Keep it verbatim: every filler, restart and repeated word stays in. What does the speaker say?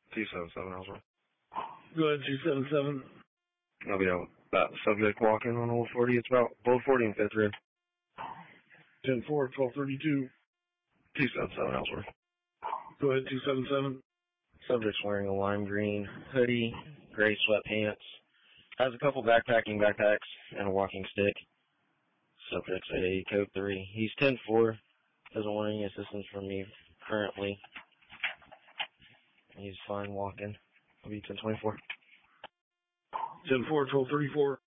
two seven seven, Ellsworth. Go ahead, two seven seven. I'll be out. About subject walking on Old forty. It's about Old forty and fifth Ridge. ten four, twelve thirty-two. two seven seven, Ellsworth. Go ahead, two seven seven. Subject's wearing a lime green hoodie, gray sweatpants. Has a couple backpacking backpacks and a walking stick. Subject's a code three. He's ten four. Doesn't want any assistance from me currently. He's fine walking. I'll be ten twenty-four. ten four, twelve thirty-four.